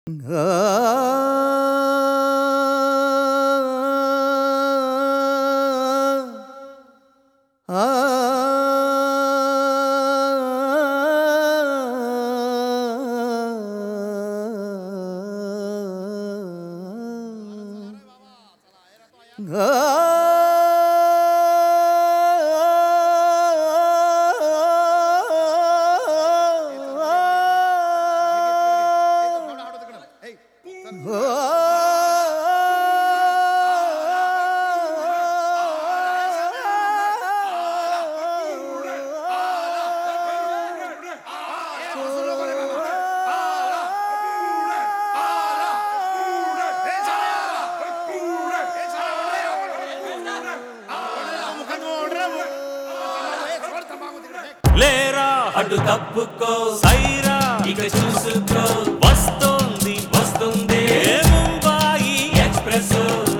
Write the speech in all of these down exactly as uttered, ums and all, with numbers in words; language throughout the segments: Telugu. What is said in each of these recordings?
లేరా అటు తప్పుకో సైరా ఇక చూసుకో వస్తుంది వస్తుంది ముంబాయి ఎక్స్ప్రెస్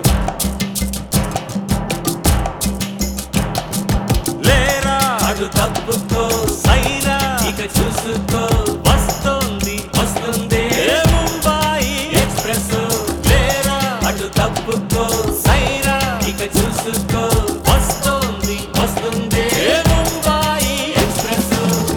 లేరా అటు తప్పుకో సైరా ఇక చూసుకో వస్తుంది వస్తుంది ముంబాయి ఎక్స్ప్రెస్ లేరా అటు తప్పుకో సైరా ఇక చూసుకో వస్తుంది వస్తుంది ముంబాయి ఎక్స్ప్రెస్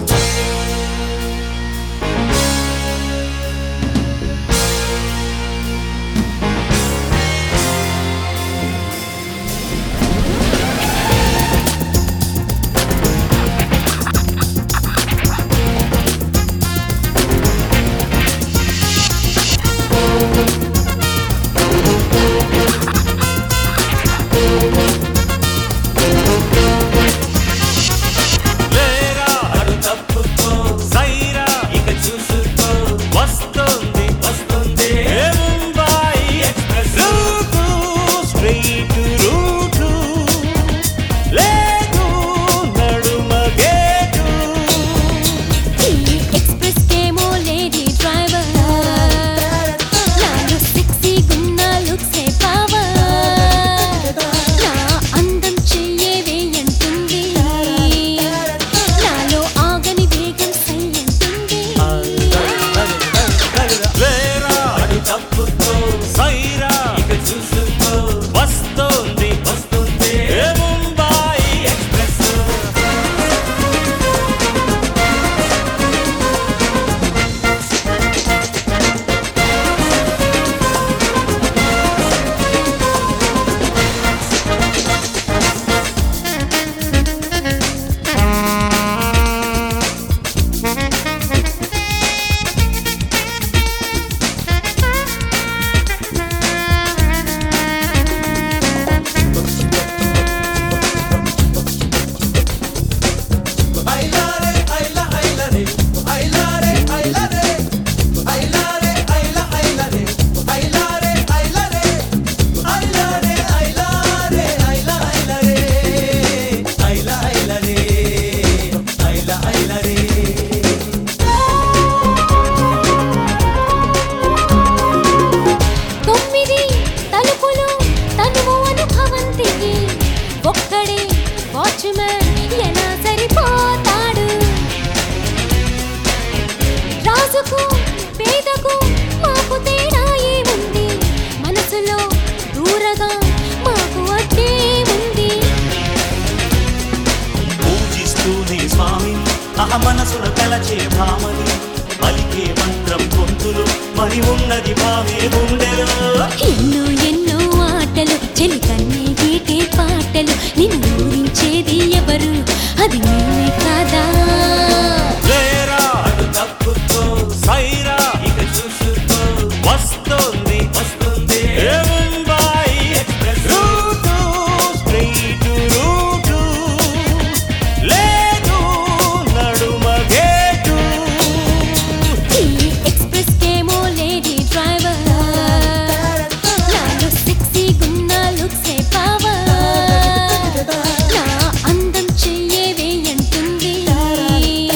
మనసుల కలచే భామలు పలికే మంత్రం గొంతులు మరి ఉన్నది భావే గుండెలు ఎన్నో ఎన్నో ఆటలు చెలి కన్నే గీటే పాటలు నిన్ను ఊరించేది ఎవరు అది నీవే కాదా లేరా అటు తప్పుకో సైరా ఇక చూసుకో వస్తుంది వస్తుంది Mumbai express route straight route లేదు నడుమ గేటు ఈ ఎక్స్ప్రెస్ కేమో లేడీ డ్రైవర్ నాలో సెక్సీ గున్నా లుక్సే పవర్ నా అందం చెయ్యేవే అంటుంది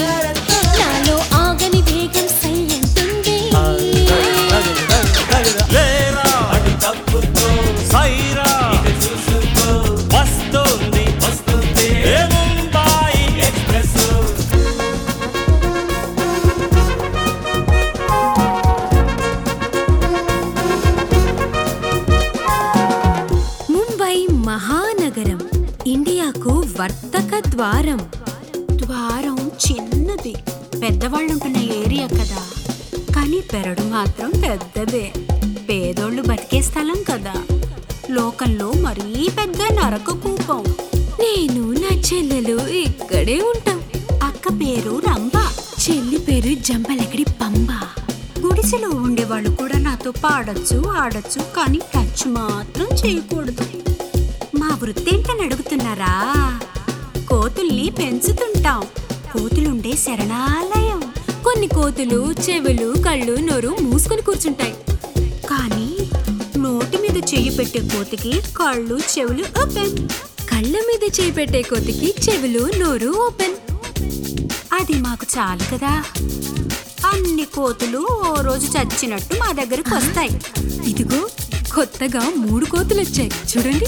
వర్తక ద్వారం. ద్వారం చిన్నది, పెద్దవాళ్ళుంటున్న ఏరియా కదా, కానీ పెరడు మాత్రం పెద్దదే. పేదోళ్ళు బతికే స్థలం కదా, లోకంలో మరీ పెద్ద నరక కూపం. నేను నా చెల్లెలు ఇక్కడే ఉంటాం. అక్క పేరు రంభ, చెల్లి పేరు జంబలకడి పంబ. గుడిసెలో ఉండేవాళ్ళు కూడా నాతో పాడొచ్చు, ఆడొచ్చు, కానీ టచ్ మాత్రం చేయకూడదు. మా వృత్తి ఏంటని అడుగుతున్నారా? కోతుల్ని పెంచుతుంటాం. కోతులుండే శరణాలయం. కొన్ని కోతులు చెవులు కళ్ళు నోరు మూసుకొని కూర్చుంటాయి. కానీ నోటి మీద చెయ్యి పెట్టే కోతికి కళ్ళు చెవులు ఓపెన్. కళ్ళ మీద చేయి పెట్టే కోతికి చెవులు నోరు ఓపెన్. అది మాకు చాలు కదా. అన్ని కోతులు ఓ రోజు చచ్చినట్టు మా దగ్గరకు వస్తాయి. ఇదిగో కొత్తగా మూడు కోతులు వచ్చాయి చూడండి.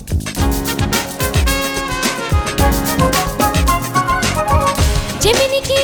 జమినికి